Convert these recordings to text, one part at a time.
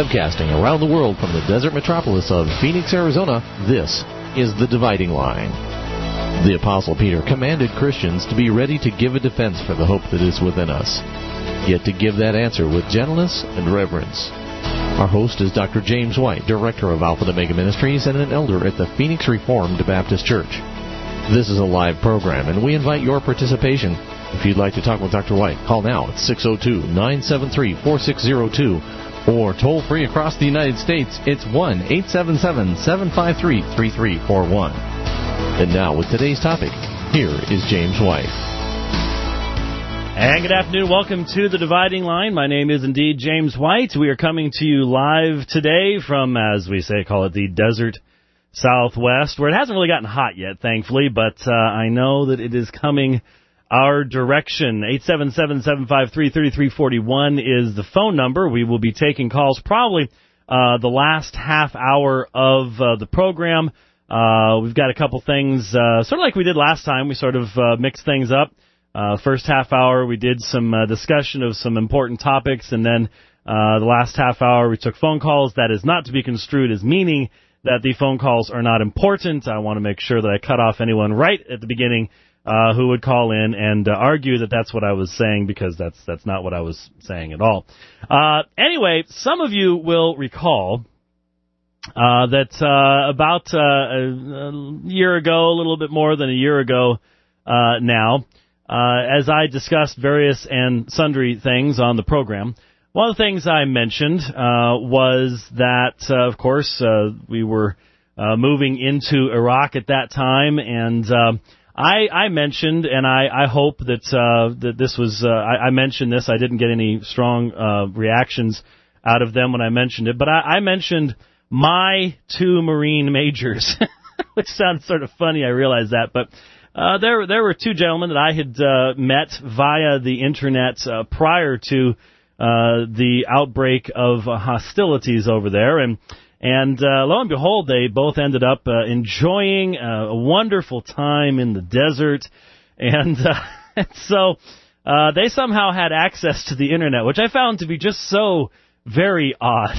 Webcasting around the world from the desert metropolis of Phoenix, Arizona, this is The Dividing Line. The Apostle Peter commanded Christians to be ready to give a defense for the hope that is within us, yet to give that answer with gentleness and reverence. Our host is Dr. James White, Director of Alpha and Omega Ministries and an elder at the Phoenix Reformed Baptist Church. This is a live program, and we invite your participation. If you'd like to talk with Dr. White, call now at 602-973-4602, or toll free across the United States, it's 1-877-753-3341. And now, with today's topic, here is James White. And good afternoon. Welcome to The Dividing Line. My name is indeed James White. We are coming to you live today from, as we say, call it the desert Southwest, where it hasn't really gotten hot yet, thankfully, but I know that it is coming our direction. 877-753-3341 is the phone number. We will be taking calls probably the last half hour of the program. We've got a couple things, sort of like we did last time. We sort of mixed things up. First half hour, we did some discussion of some important topics, and then the last half hour, we took phone calls. That is not to be construed as meaning that the phone calls are not important. I want to make sure that I cut off anyone right at the beginning who would call in and argue that that's what I was saying, because that's not what I was saying at all. Anyway, some of you will recall that about a year ago, a little bit more than a year ago now, as I discussed various and sundry things on the program, one of the things I mentioned was that, of course, we were moving into Iraq at that time, and I mentioned, and I hope that that this was, I mentioned this. I didn't get any strong reactions out of them when I mentioned it, but I mentioned my two Marine majors, which sounds sort of funny. I realize that, but there were two gentlemen that I had met via the internet prior to the outbreak of hostilities over there, and lo and behold, they both ended up enjoying a wonderful time in the desert, and so they somehow had access to the internet, which I found to be just so very odd.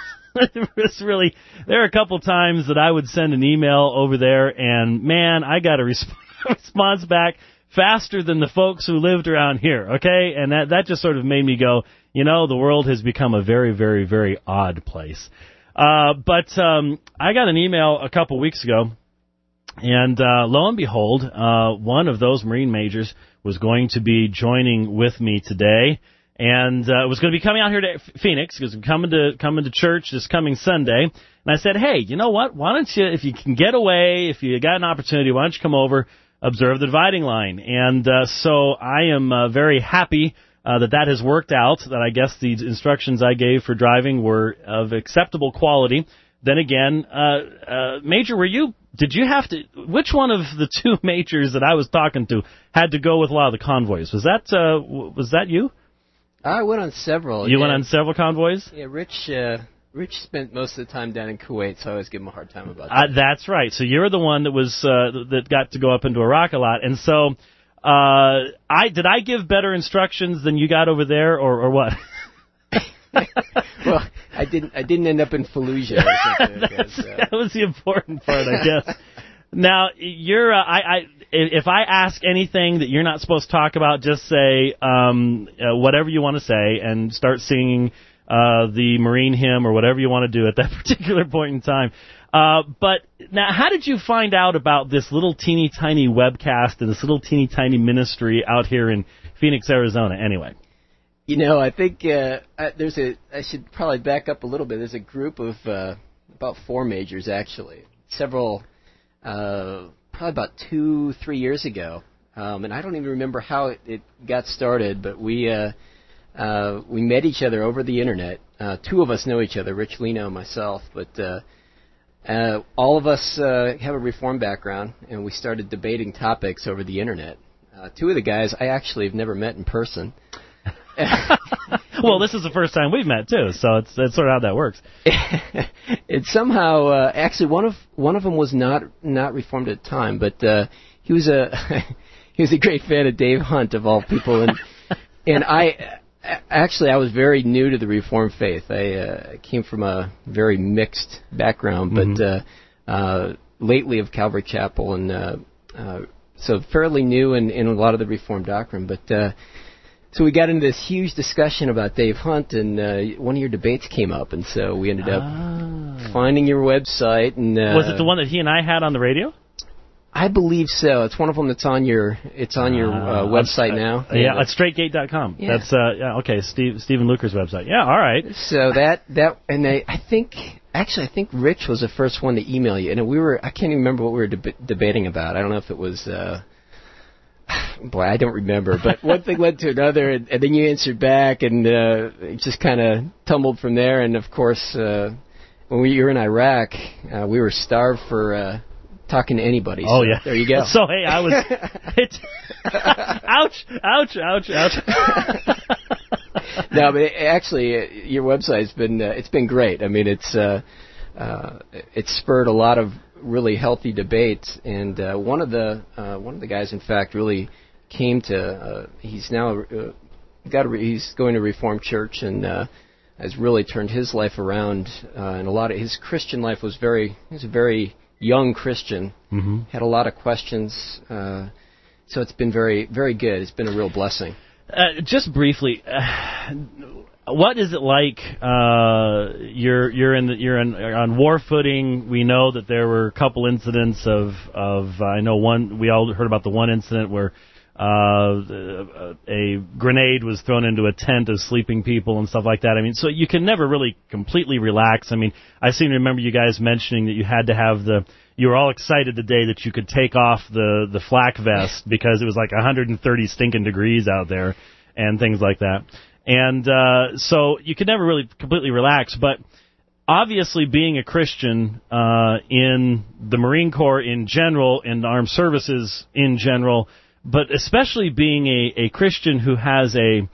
There are a couple times that I would send an email over there, and man, I got a response back faster than the folks who lived around here, okay? And that just sort of made me go, you know, the world has become a very, very, very odd place. But I got an email a couple weeks ago, and lo and behold, one of those Marine majors was going to be joining with me today, and was going to be coming out here to Phoenix, because I'm coming to church this coming Sunday. And I said, hey, you know what? Why don't you, if you can get away, if you got an opportunity, why don't you come over, observe the dividing line? And so I am very happy that has worked out, that I guess the instructions I gave for driving were of acceptable quality. Then again, Major, did you have to, which one of the two majors that I was talking to had to go with a lot of the convoys? Was that you? I went on several. You went on several convoys? Yeah, Rich spent most of the time down in Kuwait, so I always give him a hard time about that. That's right. So you're the one that was that got to go up into Iraq a lot, and so did I give better instructions than you got over there, or what? Well, I didn't end up in Fallujah. That was the important part, I guess. Now, you're if I ask anything that you're not supposed to talk about, just say whatever you want to say and start singing the Marine hymn or whatever you want to do at that particular point in time. But now, how did you find out about this little teeny tiny webcast and this little teeny tiny ministry out here in Phoenix, Arizona, anyway? You know, I think I should probably back up a little bit. There's a group of about four majors, actually. Several, probably about 2-3 years ago. And I don't even remember how it got started, but we met each other over the internet. Two of us know each other, Rich Leno and myself, but all of us have a Reformed background, and we started debating topics over the internet. Two of the guys I actually have never met in person. Well, this is the first time we've met too, so it's sort of how that works. It somehow, actually, one of them was not Reformed at the time, but he was a great fan of Dave Hunt, of all people, and I Actually, I was very new to the Reformed faith. I came from a very mixed background, but lately of Calvary Chapel, and so fairly new in a lot of the Reformed doctrine. But so we got into this huge discussion about Dave Hunt, and one of your debates came up, and so we ended up finding your website. And was it the one that he and I had on the radio? I believe so. It's one of them that's on your website now. Yeah, at straightgate.com. Yeah. That's okay. Stephen Luker's website. Yeah, all right. So that and I think Rich was the first one to email you, and I can't even remember what we were debating about. I don't know if it was boy, I don't remember, but one thing led to another, and then you answered back, and it just kind of tumbled from there. And of course, when we were in Iraq, we were starved for talking to anybody. Oh, so yeah. There you go. So, hey, I was... ouch. No, but actually, your website's been it's been great. I mean, it's spurred a lot of really healthy debates, and one of the guys, in fact, really came to. He's now he's going to Reformed Church and has really turned his life around. And a lot of his Christian life was he's a very young Christian, had a lot of questions, so it's been very, very good. It's been a real blessing. Just briefly, what is it like? You're on war footing. We know that there were a couple incidents of I know one. We all heard about the one incident where a grenade was thrown into a tent of sleeping people and stuff like that. I mean, so you can never really completely relax. I mean, I seem to remember you guys mentioning that you had to have you were all excited the day that you could take off the flak vest because it was like 130 stinking degrees out there and things like that. And so you could never really completely relax, but obviously being a Christian in the Marine Corps in general and armed services in general, but especially being a Christian who has a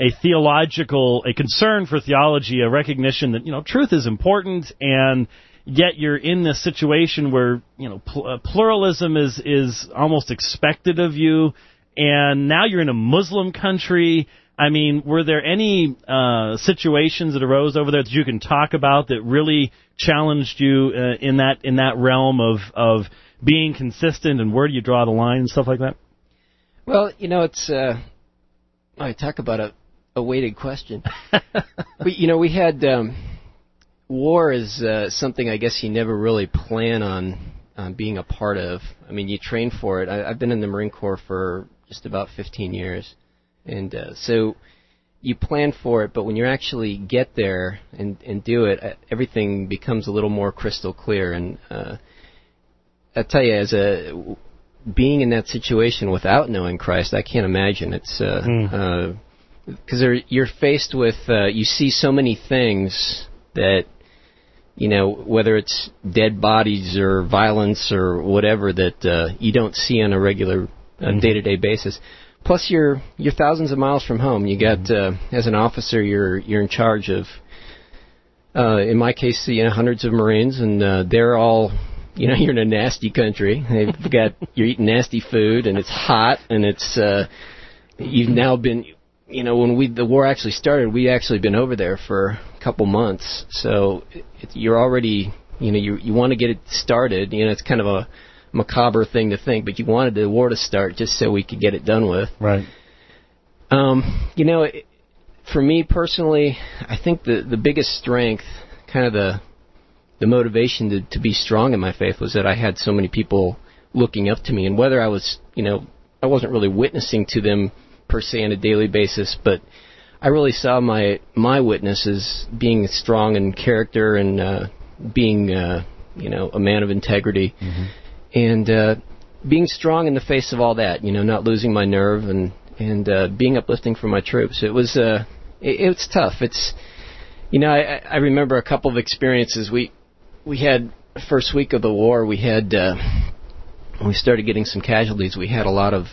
concern for theology, a recognition that, truth is important, and yet you're in this situation where, pluralism is almost expected of you, and now you're in a Muslim country. I mean, were there any situations that arose over there that you can talk about that really challenged you in that realm of being consistent, and where do you draw the line and stuff like that? Well, it's I talk about a weighted question. We had war is something I guess you never really plan on being a part of. I mean, you train for it. I've been in the Marine Corps for just about 15 years, and so you plan for it. But when you actually get there and do it, everything becomes a little more crystal clear. And I tell you, being in that situation without knowing Christ, I can't imagine. It's because you're faced with you see so many things that whether it's dead bodies or violence or whatever that you don't see on a regular day-to-day basis. Plus, you're thousands of miles from home. You got as an officer, you're in charge of in my case, hundreds of Marines, and they're all. You're in a nasty country. You're eating nasty food, and it's hot, and it's you've now been, when the war actually started, we'd actually been over there for a couple months. So you're already, you want to get it started. It's kind of a macabre thing to think, but you wanted the war to start just so we could get it done with. Right. For me personally, I think the biggest strength, kind of the motivation to be strong in my faith was that I had so many people looking up to me, and whether I was, I wasn't really witnessing to them per se on a daily basis, but I really saw my witness as being strong in character and being, a man of integrity, and being strong in the face of all that, not losing my nerve and being uplifting for my troops. It was it's tough. It's, I remember a couple of experiences. We had first week of the war. We had when we started getting some casualties. We had a lot of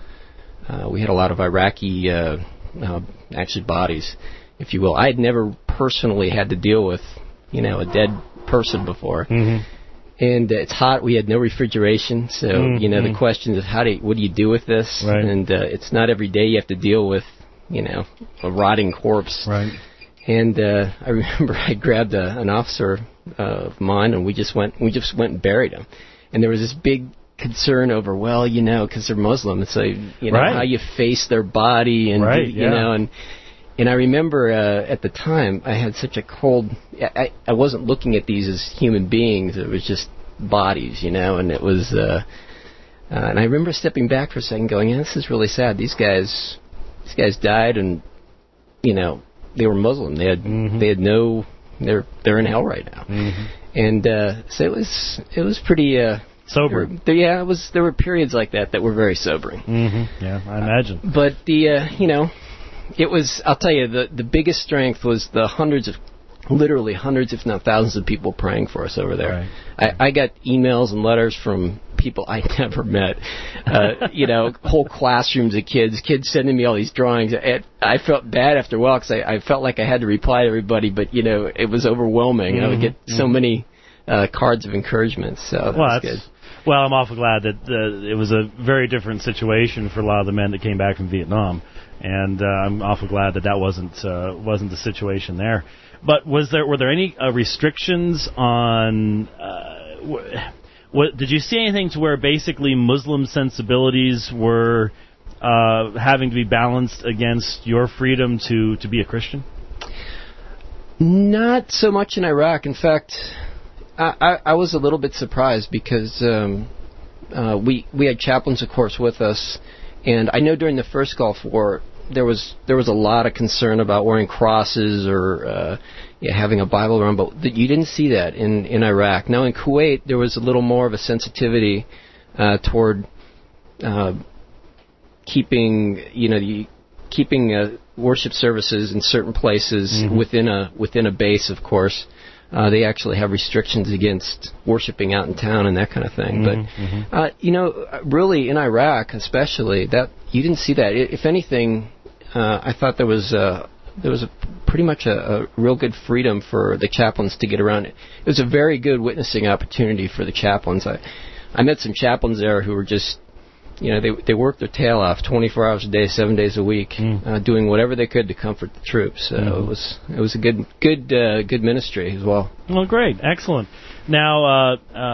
Iraqi actually bodies, if you will. I had never personally had to deal with a dead person before, and it's hot. We had no refrigeration, so the question is what do you do with this? Right. And it's not every day you have to deal with a rotting corpse. Right. And I remember I grabbed an officer of mine, and we just went and buried him. And there was this big concern over, because they're Muslim, so right. how you face their body, and right, and I remember at the time I had such a cold. I wasn't looking at these as human beings; it was just bodies, and it was. And I remember stepping back for a second, going, "This is really sad. These guys died, and they were Muslim. They had no. They're in hell right now." Mm-hmm. And so it was pretty. Sobering. There were periods like that were very sobering. Mm-hmm. Yeah, I imagine. But it was. I'll tell you, the biggest strength was the literally hundreds, if not thousands, of people praying for us over there. Right. I got emails and letters from people I never met. Whole classrooms of kids sending me all these drawings. I felt bad after a while because I felt like I had to reply to everybody, but it was overwhelming. Mm-hmm. I would get so many cards of encouragement. So that was good. Well, I'm awful glad that it was a very different situation for a lot of the men that came back from Vietnam, and I'm awful glad that wasn't the situation there. But were there any restrictions on? Did you see anything to where basically Muslim sensibilities were having to be balanced against your freedom to be a Christian? Not so much in Iraq. In fact, I was a little bit surprised because we had chaplains, of course, with us, and I know during the first Gulf War there was a lot of concern about wearing crosses or having a Bible around, but you didn't see that in Iraq. Now in Kuwait there was a little more of a sensitivity toward keeping worship services in certain places within a base, of course. They actually have restrictions against worshiping out in town and that kind of thing. But really in Iraq, especially, that you didn't see that. If anything, I thought there was pretty much a real good freedom for the chaplains to get around. It was a very good witnessing opportunity for the chaplains. I met some chaplains there who were just. They worked their tail off 24 hours a day, 7 days a week, doing whatever they could to comfort the troops. So it was a good ministry as well. Well, great, excellent. Now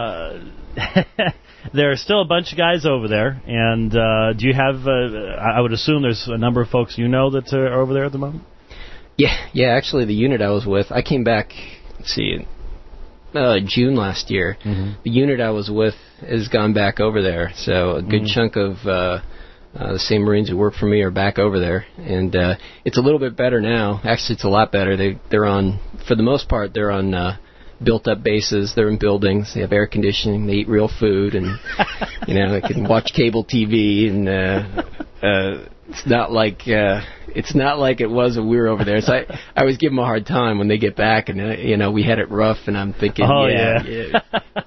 there are still a bunch of guys over there, and do you have? I would assume there's a number of folks that are over there at the moment. Yeah. Actually, the unit I was with, I came back. Let's see. June last year. The unit I was with has gone back over there, so a good chunk of the same Marines who work for me are back over there, and it's a little bit better now. Actually, it's a lot better. They're on, for the most part, they're on built-up bases. They're in buildings. They have air conditioning. They eat real food, and they can watch cable TV, and it's not like it was when we were over there. So I always give them a hard time when they get back, and we had it rough, and I'm thinking, yeah.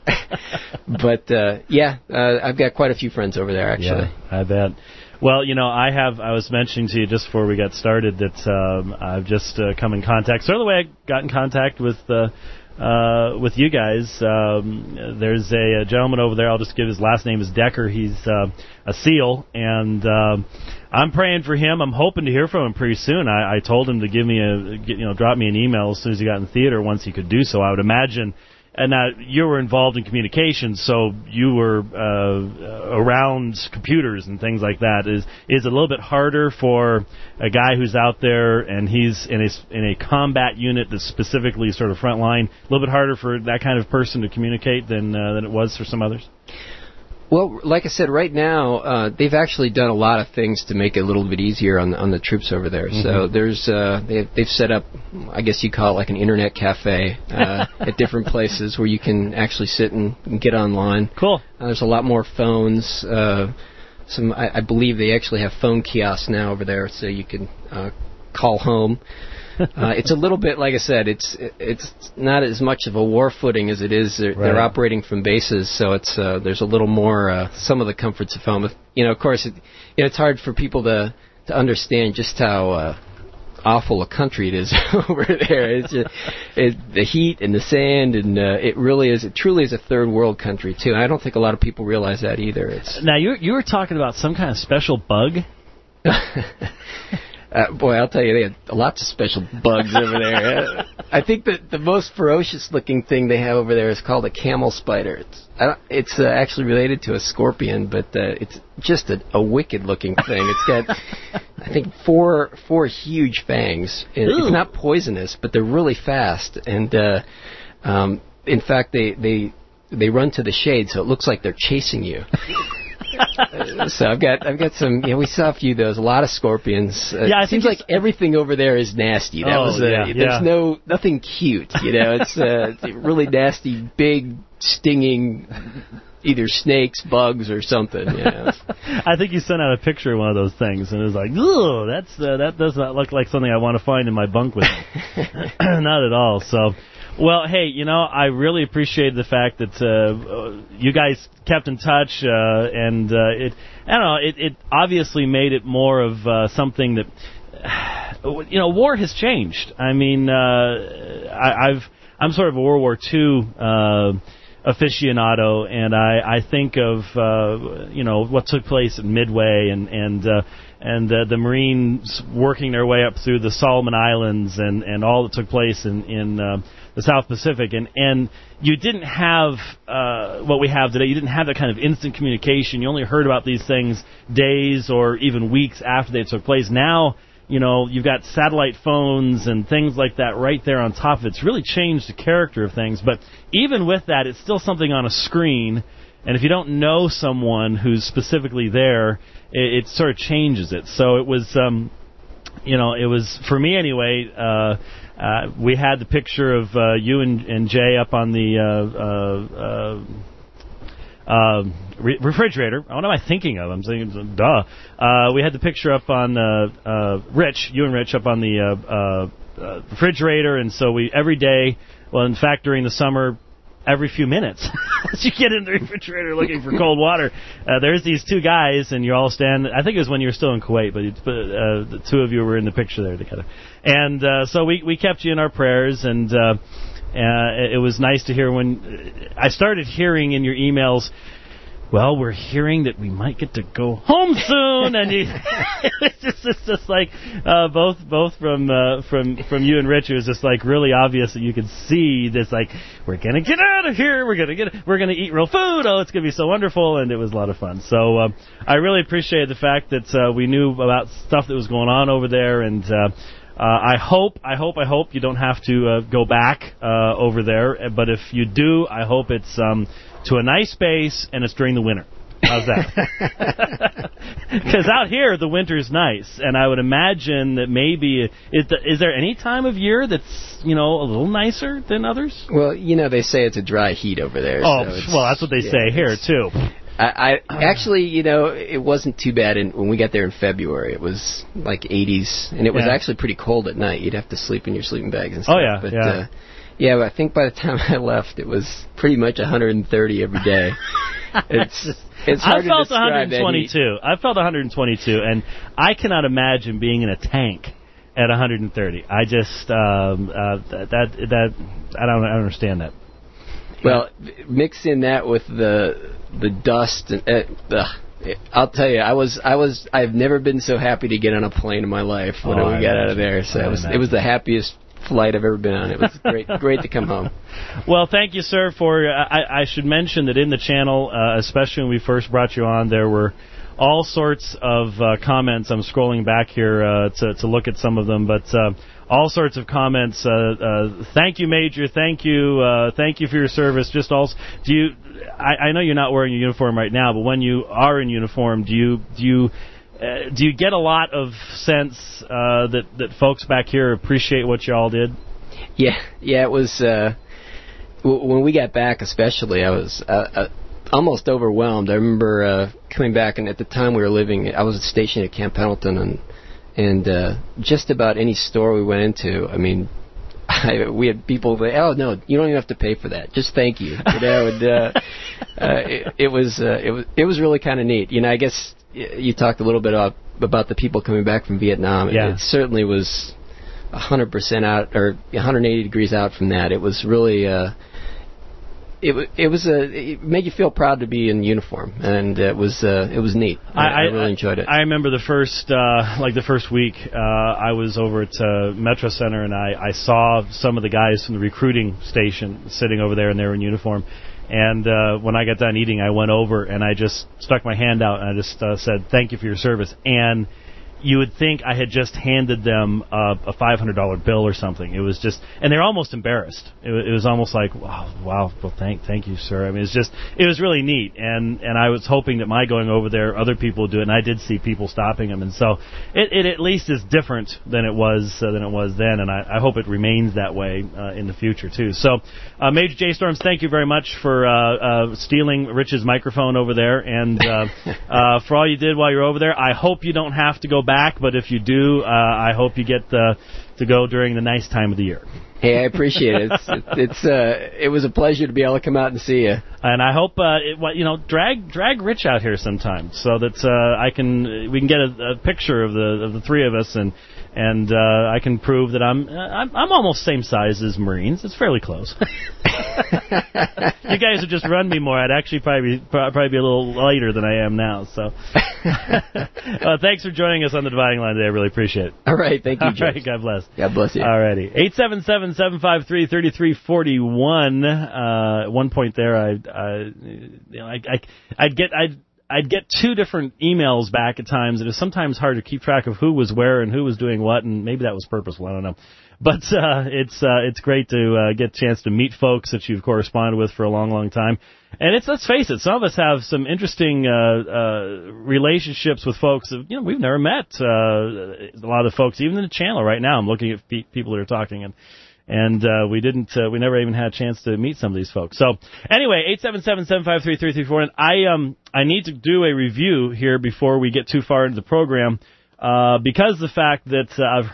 But I've got quite a few friends over there actually. Yeah, I bet. Well, I was mentioning to you just before we got started that I've just come in contact. Sort of the way I got in contact with you guys. There's a gentleman over there. I'll just give his last name is Decker. He's a SEAL, and I'm praying for him. I'm hoping to hear from him pretty soon. I told him to drop me an email as soon as he got in the theater once he could do so. I would imagine. And now you were involved in communications, so you were around computers and things like that. Is it a little bit harder for a guy who's out there and he's in a combat unit that's specifically sort of frontline? A little bit harder for that kind of person to communicate than it was for some others? Well, like I said, right now they've actually done a lot of things to make it a little bit easier on the troops over there. So there's they've set up, I guess you call it like an internet cafe at different places where you can actually sit and get online. Cool. There's a lot more phones. I believe they actually have phone kiosks now over there, so you can call home. It's a little bit, like I said, it's not as much of a war footing as it is. They're operating from bases, so there's a little more some of the comforts of home. Of course, it's hard for people to understand just how awful a country it is over there. It's just, the heat and the sand, and it truly is a third world country too. I don't think a lot of people realize that either. Now you were talking about some kind of special bug. Boy, I'll tell you, they had lots of special bugs over there. I think that the most ferocious-looking thing they have over there is called a camel spider. It's actually related to a scorpion, but it's just a wicked-looking thing. It's got, I think, four huge fangs. It's not poisonous, but they're really fast. And in fact, they run to the shade, so it looks like they're chasing you. So I've got some. We saw a few of those. A lot of scorpions. It seems like everything over there is nasty. There's nothing cute. It's really nasty, big, stinging, either snakes, bugs, or something. I think you sent out a picture of one of those things, and it was like, "Ooh, that does not look like something I want to find in my bunk with me." Not at all. So. Well, hey, I really appreciate the fact that you guys kept in touch, and it obviously made it more of something that, war has changed. I mean, I'm sort of a World War II aficionado, and I think of what took place at Midway and the Marines working their way up through the Solomon Islands and all that took place in the South Pacific, and you didn't have what we have today. You didn't have that kind of instant communication. You only heard about these things days or even weeks after they took place. Now, you've got satellite phones and things like that right there on top of it. It's really changed the character of things, but even with that, it's still something on a screen, and if you don't know someone who's specifically there, it sort of changes it. So it was, it was, for me anyway, we had the picture of you and Jay up on the refrigerator. What am I thinking of? I'm saying, duh. We had the picture up on you and Rich up on the refrigerator, and so we every day. Well, in fact, during the summer, every few minutes, as you get in the refrigerator looking for cold water, there's these two guys, and you're all standing. I think it was when you were still in Kuwait, but the two of you were in the picture there together. And so we kept you in our prayers, and it was nice to hear when I started hearing in your emails, well, we're hearing that we might get to go home soon, and it's just like both from you and Rich, it was just like really obvious that you could see this, like, we're gonna get out of here, we're gonna eat real food, oh, it's gonna be so wonderful, and it was a lot of fun. So I really appreciate the fact that we knew about stuff that was going on over there, and I hope you don't have to go back over there, but if you do, I hope it's to a nice base, and it's during the winter. How's that? Because out here, the winter's nice, and I would imagine that maybe... Is there any time of year that's, a little nicer than others? Well, they say it's a dry heat over there. Oh, so well, that's what they say here, too. I actually, it wasn't too bad when we got there in February. It was like 80s, and it was actually pretty cold at night. You'd have to sleep in your sleeping bags and stuff. Oh, yeah, but, yeah. But I think by the time I left, it was pretty much 130 every day. It's hard to describe 122. I felt 122, and I cannot imagine being in a tank at 130. I just I don't understand that. Well, mix in that with the dust and I'll tell you, I've never been so happy to get on a plane in my life when we got out of there. So it was the happiest flight I've ever been on. It was great to come home. Well, thank you, sir. For I should mention that in the channel, especially when we first brought you on, there were all sorts of comments. I'm scrolling back here to look at some of them, but all sorts of comments. Thank you, Major. Thank you for your service. Just also, I know you're not wearing your uniform right now, but when you are in uniform, do you get a lot of sense that folks back here appreciate what you all did? Yeah. It was when we got back, especially. I was almost overwhelmed. I remember coming back, and at the time we were living, I was stationed at Camp Pendleton, and just about any store we went into, I mean, we had people say, "Oh no, you don't even have to pay for that. Just thank you." And it was really kind of neat. I guess you talked a little bit about the people coming back from Vietnam. Yeah. It certainly was 100% out, or 180 degrees out from that. It was really it made you feel proud to be in uniform, and it was neat. I really enjoyed it. I remember the first week, I was over at Metro Center, and I saw some of the guys from the recruiting station sitting over there, and they were in uniform. And when I got done eating, I went over and I just stuck my hand out and I just said, "Thank you for your service." And you would think I had just handed them a $500 bill or something. It was just, and they're almost embarrassed. It was almost like, wow, well, thank you, sir. I mean, it was really neat, and I was hoping that my going over there, other people would do it, and I did see people stopping them, and so it at least is different than it was then, and I hope it remains that way in the future too. So, Major J Storms, thank you very much for stealing Rich's microphone over there, and for all you did while you're over there. I hope you don't have to go back, but if you do, I hope you get to go during the nice time of the year. Hey, I appreciate it. It was a pleasure to be able to come out and see you. And I hope drag Rich out here sometime so that we can get a picture of the three of us, and I can prove that I'm almost same size as Marines. It's fairly close. You guys would just run me more. I'd actually probably be a little lighter than I am now. So, thanks for joining us on the Dividing Line today. I really appreciate it. All right, thank you, Joe. All right, God bless. God bless you. All righty, 877-753-3341. At one point there, I'd get two different emails back at times. It was sometimes hard to keep track of who was where and who was doing what, and maybe that was purposeful. I don't know. But it's great to get a chance to meet folks that you've corresponded with for a long, long time. And let's face it, some of us have some interesting relationships with folks that we've never met. A lot of the folks, even in the channel right now, I'm looking at people that are talking, and we never even had a chance to meet some of these folks. So anyway, 877-753-3341. I need to do a review here before we get too far into the program, because of the fact that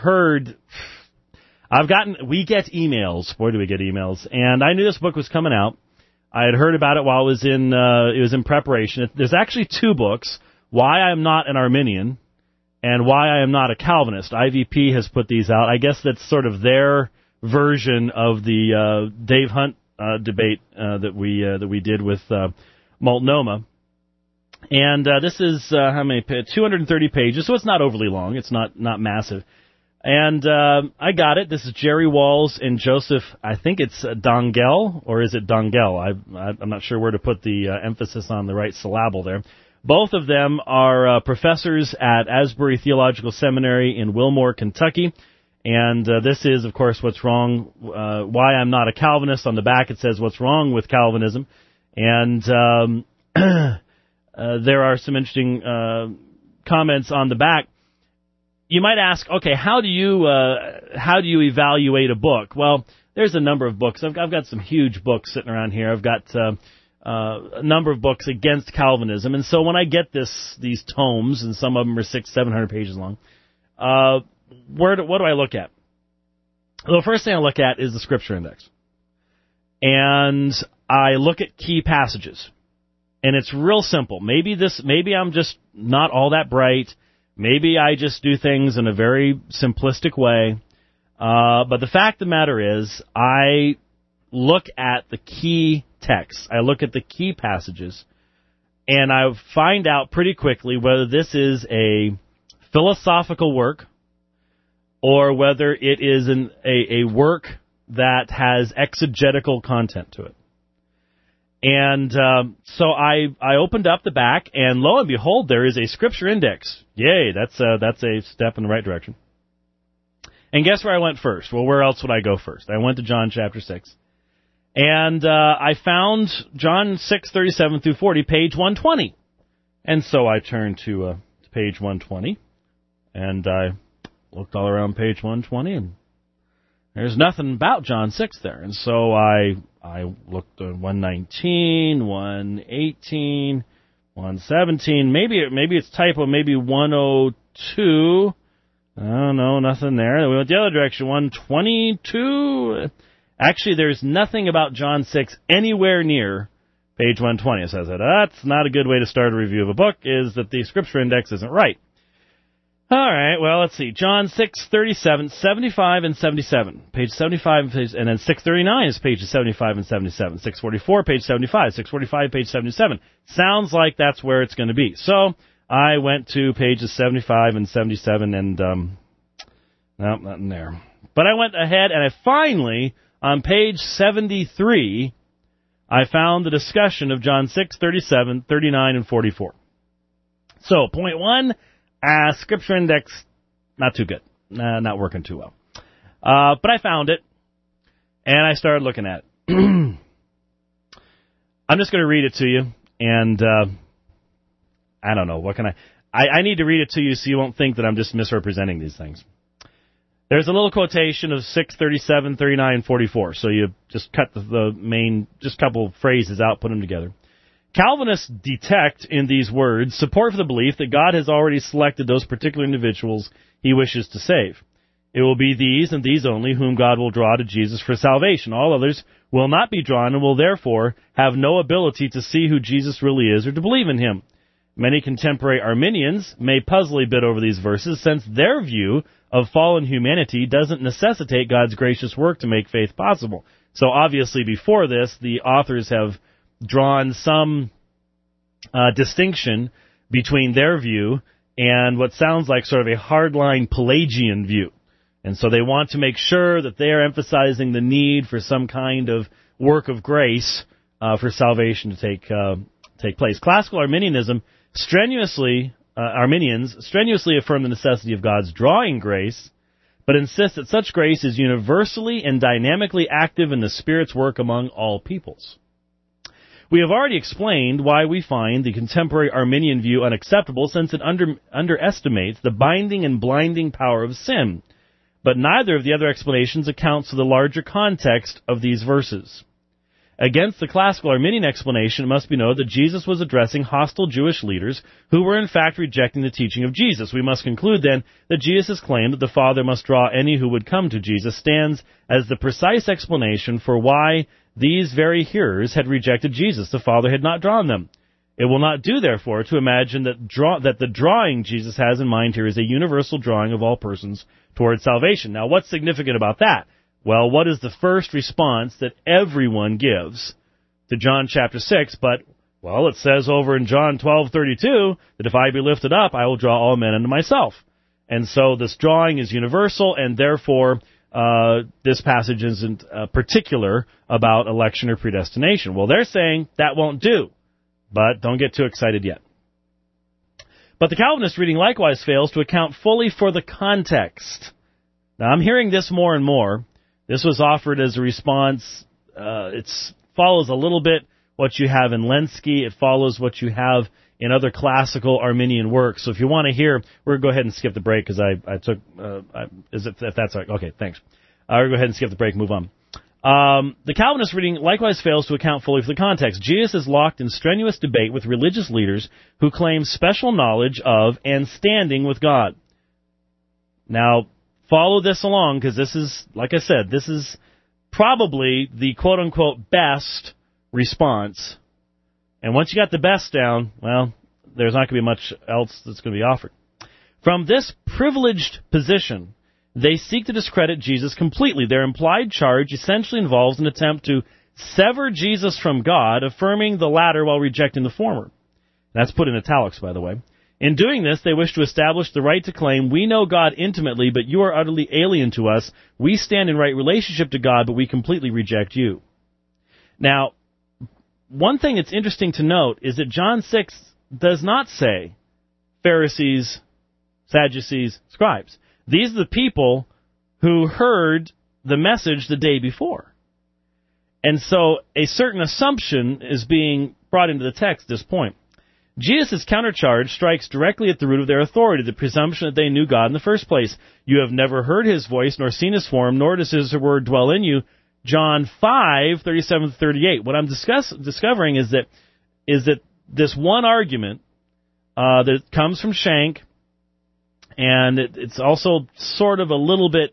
we get emails. Boy, do we get emails. And I knew this book was coming out. I had heard about it while it was in preparation. There's actually two books, Why I Am Not an Arminian and Why I Am Not a Calvinist. IVP has put these out. I guess that's sort of their version of the Dave Hunt debate that we did with Multnomah. And this is how many? 230 pages, so it's not overly long. It's not massive. And I got it. This is Jerry Walls and Joseph, I think it's Dongell, or is it Dongell? I'm not sure where to put the emphasis on the right syllable there. Both of them are professors at Asbury Theological Seminary in Wilmore, Kentucky. And this is, of course, What's Wrong, Why I'm Not a Calvinist. On the back it says What's Wrong with Calvinism. And there are some interesting comments on the back. You might ask, okay, how do you evaluate a book? Well, there's a number of books. I've got some huge books sitting around here. I've got a number of books against Calvinism, and so when I get these tomes, and some of them are 600-700 pages long, what do I look at? Well, the first thing I look at is the Scripture Index, and I look at key passages, and it's real simple. Maybe I'm just not all that bright. Maybe I just do things in a very simplistic way, but the fact of the matter is I look at the key texts. I look at the key passages, and I find out pretty quickly whether this is a philosophical work or whether it is a work that has exegetical content to it. And so I opened up the back, and lo and behold, there is a Scripture Index. Yay, that's a step in the right direction. And guess where I went first? Well, where else would I go first? I went to John chapter 6. And I found John 6:37 through 40, page 120. And so I turned to page 120, and I looked all around page 120, and there's nothing about John 6 there. And so I looked at 119, 118, 117. Maybe it's typo. Maybe 102. I don't know, nothing there. We went the other direction. 122. Actually, there's nothing about John 6 anywhere near page 120. So I said, that's not a good way to start a review of a book, is that the Scripture Index isn't right. All right, well, let's see. John 6:37, 75 and 77. Page 75, and then 6:39 is pages 75 and 77. 6:44, page 75. 6:45, page 77. Sounds like that's where it's going to be. So I went to pages 75 and 77, and no, not in there. But I went ahead, and I finally, on page 73, I found the discussion of John 6:37, 39, and 44. So, point one, Scripture Index, not too good. Not working too well. But I found it, and I started looking at it. I'm just going to read it to you, and I don't know, what can I need to read it to you so you won't think that I'm just misrepresenting these things. There's a little quotation of 6:37, 39, and 44, so you just cut the main, just couple phrases out, put them together. Calvinists detect in these words support for the belief that God has already selected those particular individuals he wishes to save. It will be these and these only whom God will draw to Jesus for salvation. All others will not be drawn and will therefore have no ability to see who Jesus really is or to believe in him. Many contemporary Arminians may puzzle a bit over these verses since their view of fallen humanity doesn't necessitate God's gracious work to make faith possible. So obviously before this, the authors have drawn some distinction between their view and what sounds like sort of a hardline Pelagian view. And so they want to make sure that they are emphasizing the need for some kind of work of grace for salvation to take place. Classical Arminians strenuously affirm the necessity of God's drawing grace, but insist that such grace is universally and dynamically active in the Spirit's work among all peoples. We have already explained why we find the contemporary Arminian view unacceptable, since it underestimates the binding and blinding power of sin. But neither of the other explanations accounts for the larger context of these verses. Against the classical Arminian explanation, it must be noted that Jesus was addressing hostile Jewish leaders who were in fact rejecting the teaching of Jesus. We must conclude then that Jesus' claim that the Father must draw any who would come to Jesus stands as the precise explanation for why these very hearers had rejected Jesus. The Father had not drawn them. It will not do, therefore, to imagine that the drawing Jesus has in mind here is a universal drawing of all persons towards salvation. Now, what's significant about that? Well, what is the first response that everyone gives to John chapter 6? But, well, it says over in John 12:32 that if I be lifted up, I will draw all men unto myself. And so this drawing is universal, and therefore this passage isn't particular about election or predestination. Well, they're saying that won't do, but don't get too excited yet. But the Calvinist reading likewise fails to account fully for the context. Now, I'm hearing this more and more. This was offered as a response. It follows a little bit what you have in Lenski. It follows what you have in other classical Arminian works. So if you want to hear, we're going to go ahead and skip the break because I took, if that's all right. Okay, thanks. We'll go ahead and skip the break and move on. The Calvinist reading likewise fails to account fully for the context. Jesus is locked in strenuous debate with religious leaders who claim special knowledge of and standing with God. Now, follow this along because this is, like I said, this is probably the quote-unquote best response. And once you got the best down, well, there's not going to be much else that's going to be offered. From this privileged position, they seek to discredit Jesus completely. Their implied charge essentially involves an attempt to sever Jesus from God, affirming the latter while rejecting the former. That's put in italics, by the way. In doing this, they wish to establish the right to claim, we know God intimately, but you are utterly alien to us. We stand in right relationship to God, but we completely reject you. Now, one thing that's interesting to note is that John 6 does not say Pharisees, Sadducees, scribes. These are the people who heard the message the day before. And so a certain assumption is being brought into the text at this point. Jesus' countercharge strikes directly at the root of their authority, the presumption that they knew God in the first place. You have never heard his voice, nor seen his form, nor does his word dwell in you. John 5:37-38. What I'm discovering is that this one argument that comes from Schenck, and it's also sort of a little bit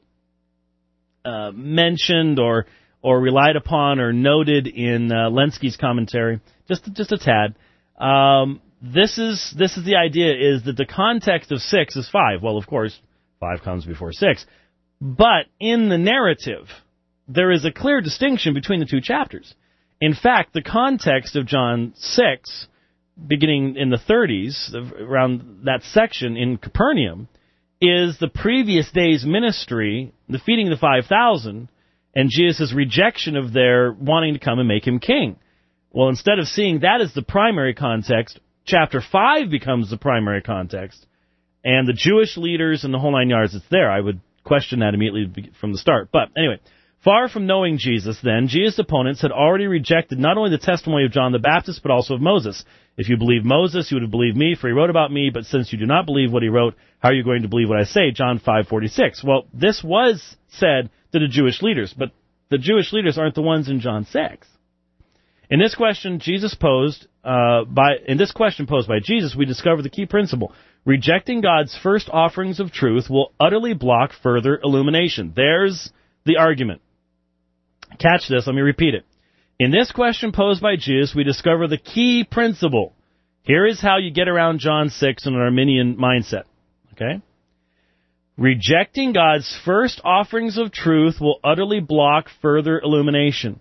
mentioned or relied upon or noted in Lenski's commentary, just a tad. this is the idea, is that the context of 6 is 5. Well, of course, 5 comes before 6. But in the narrative, there is a clear distinction between the two chapters. In fact, the context of John 6, beginning in the 30s, around that section in Capernaum, is the previous day's ministry, the feeding of the 5,000, and Jesus' rejection of their wanting to come and make him king. Well, instead of seeing that as the primary context, chapter 5 becomes the primary context, and the Jewish leaders and the whole 9 yards, it's there. I would question that immediately from the start. But anyway, far from knowing Jesus then, Jesus' opponents had already rejected not only the testimony of John the Baptist, but also of Moses. If you believe Moses, you would have believed me, for he wrote about me, but since you do not believe what he wrote, how are you going to believe what I say? John 5:46. Well, this was said to the Jewish leaders, but the Jewish leaders aren't the ones in John 6. In this question posed by Jesus, we discover the key principle. Rejecting God's first offerings of truth will utterly block further illumination. There's the argument. Catch this, let me repeat it. In this question posed by Jesus, we discover the key principle. Here is how you get around John 6 in an Arminian mindset. Okay? Rejecting God's first offerings of truth will utterly block further illumination.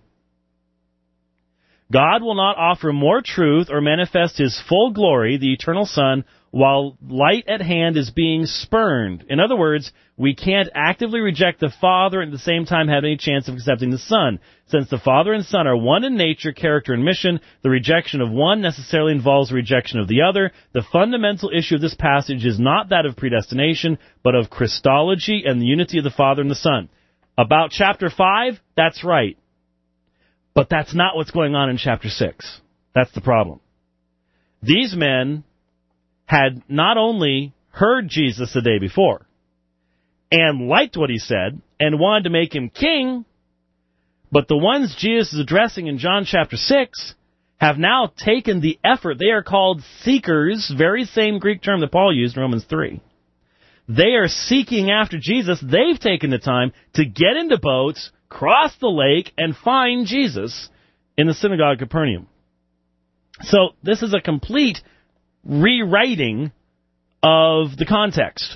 God will not offer more truth or manifest his full glory, the eternal Son, while light at hand is being spurned. In other words, we can't actively reject the Father and at the same time have any chance of accepting the Son. Since the Father and Son are one in nature, character, and mission, the rejection of one necessarily involves the rejection of the other. The fundamental issue of this passage is not that of predestination, but of Christology and the unity of the Father and the Son. About chapter 5, that's right. But that's not what's going on in chapter 6. That's the problem. These men had not only heard Jesus the day before and liked what he said and wanted to make him king, but the ones Jesus is addressing in John chapter 6 have now taken the effort. They are called seekers, very same Greek term that Paul used in Romans 3. They are seeking after Jesus. They've taken the time to get into boats, cross the lake, and find Jesus in the synagogue of Capernaum. So this is a complete rewriting of the context.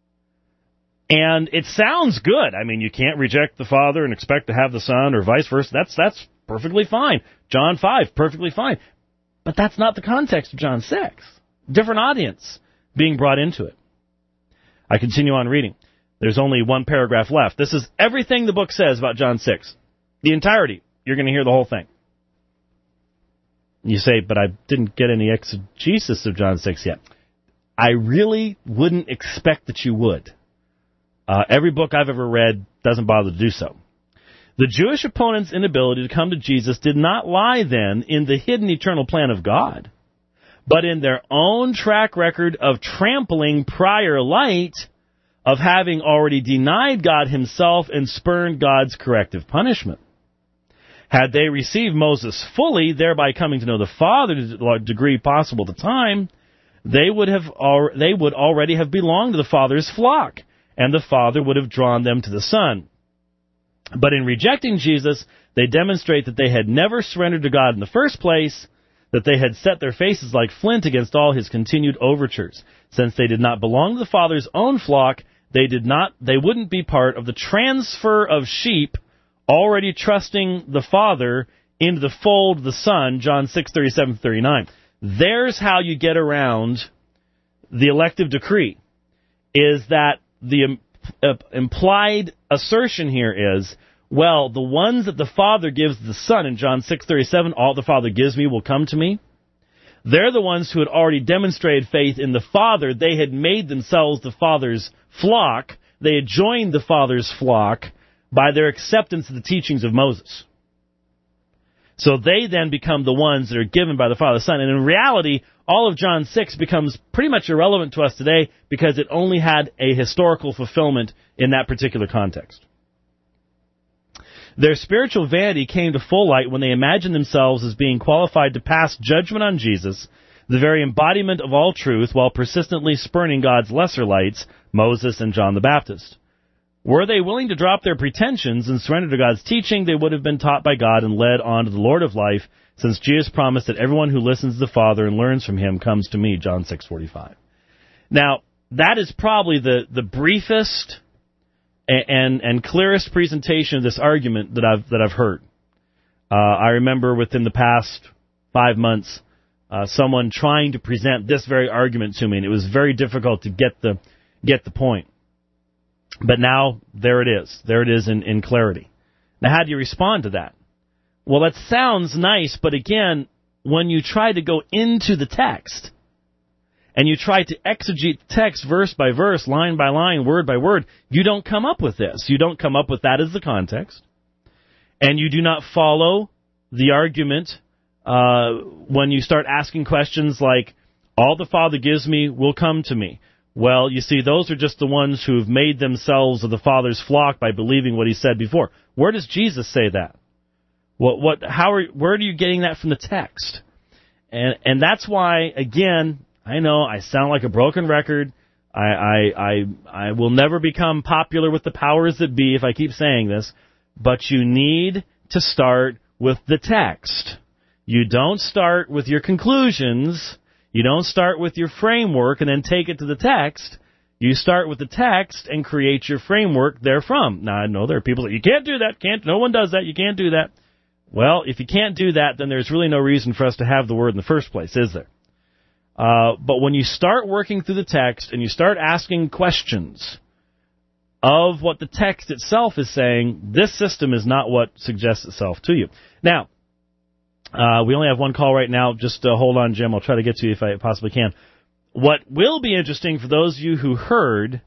And it sounds good. I mean, you can't reject the Father and expect to have the Son, or vice versa. That's perfectly fine. John 5, perfectly fine. But that's not the context of John 6. Different audience being brought into it. I continue on reading. There's only one paragraph left. This is everything the book says about John 6. The entirety. You're going to hear the whole thing. You say, but I didn't get any exegesis of John 6 yet. I really wouldn't expect that you would. Every book I've ever read doesn't bother to do so. The Jewish opponents' inability to come to Jesus did not lie then in the hidden eternal plan of God, but in their own track record of trampling prior light, of having already denied God himself and spurned God's corrective punishment. Had they received Moses fully, thereby coming to know the Father to the degree possible at the time, they would already have belonged to the Father's flock, and the Father would have drawn them to the Son. But in rejecting Jesus, they demonstrate that they had never surrendered to God in the first place, that they had set their faces like flint against all his continued overtures. Since they did not belong to the Father's own flock, they wouldn't be part of the transfer of sheep already trusting the Father into the fold of the Son, John 6:37-39. There's how you get around the elective decree, is that the implied assertion here is, well, the ones that the Father gives the Son in John 6:37, all the Father gives me will come to me. They're the ones who had already demonstrated faith in the Father. They had made themselves the Father's flock. They had joined the Father's flock by their acceptance of the teachings of Moses. So they then become the ones that are given by the Father and Son. And in reality, all of John 6 becomes pretty much irrelevant to us today because it only had a historical fulfillment in that particular context. Their spiritual vanity came to full light when they imagined themselves as being qualified to pass judgment on Jesus, the very embodiment of all truth, while persistently spurning God's lesser lights, Moses and John the Baptist. Were they willing to drop their pretensions and surrender to God's teaching, they would have been taught by God and led on to the Lord of life, since Jesus promised that everyone who listens to the Father and learns from him comes to me, John 6:45. Now, that is probably the briefest and clearest presentation of this argument that I've heard. I remember within the past 5 months, someone trying to present this very argument to me, and it was very difficult to get the point. But now, there it is. There it is in clarity. Now, how do you respond to that? Well, that sounds nice, but again, when you try to go into the text, and you try to exegete the text verse by verse, line by line, word by word, you don't come up with this. You don't come up with that as the context. And you do not follow the argument when you start asking questions like, all the Father gives me will come to me. Well, you see, those are just the ones who've made themselves of the Father's flock by believing what he said before. Where does Jesus say that? Where are you getting that from the text? And that's why, again, I know I sound like a broken record. I will never become popular with the powers that be if I keep saying this, but you need to start with the text. You don't start with your conclusions. You don't start with your framework and then take it to the text. You start with the text and create your framework therefrom. Now, I know there are people that you can't do that. No one does that. You can't do that. Well, if you can't do that, then there's really no reason for us to have the word in the first place, is there? But when you start working through the text and you start asking questions of what the text itself is saying, this system is not what suggests itself to you. Now, we only have one call right now. Just hold on, Jim. I'll try to get to you if I possibly can. What will be interesting for those of you who heard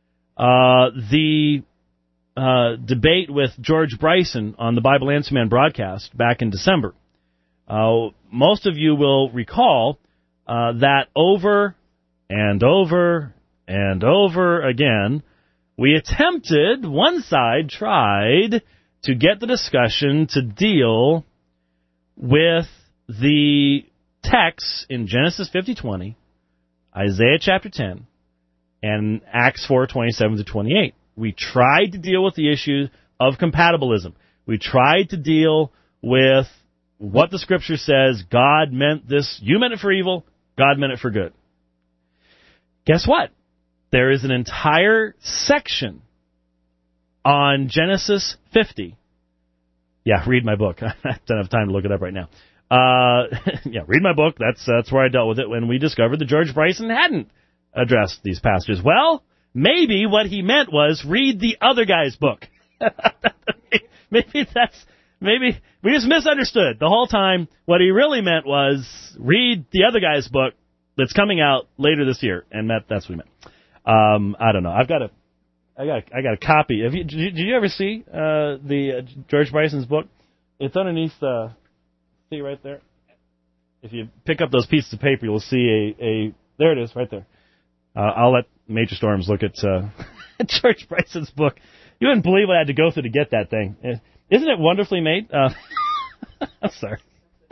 the debate with George Bryson on the Bible Answer Man broadcast back in December, most of you will recall that over and over and over again, one side tried to get the discussion to deal with the texts in Genesis 50:20, Isaiah chapter 10, and Acts 4:27-28. We tried to deal with the issue of compatibilism. We tried to deal with what the Scripture says. God meant this. You meant it for evil. God meant it for good. Guess what? There is an entire section on Genesis 50. Yeah, read my book. I don't have time to look it up right now. Yeah, read my book. That's where I dealt with it when we discovered that George Bryson hadn't addressed these passages. Well, maybe what he meant was read the other guy's book. Maybe we just misunderstood the whole time. What he really meant was read the other guy's book that's coming out later this year, and that's what he meant. I don't know. I got a copy. Did you ever see the George Bryson's book? It's underneath. See right there. If you pick up those pieces of paper, you'll see a. There it is, right there. I'll let Major Storms look at George Bryson's book. You wouldn't believe what I had to go through to get that thing. Isn't it wonderfully made? I'm sorry.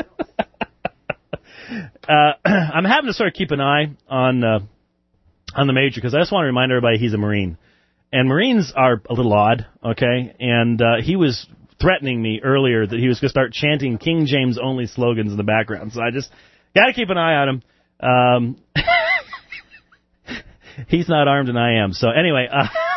I'm having to sort of keep an eye on the Major because I just want to remind everybody he's a Marine. And Marines are a little odd, okay? And he was threatening me earlier that he was going to start chanting King James only slogans in the background. So I just got to keep an eye on him. He's not armed and I am. So anyway,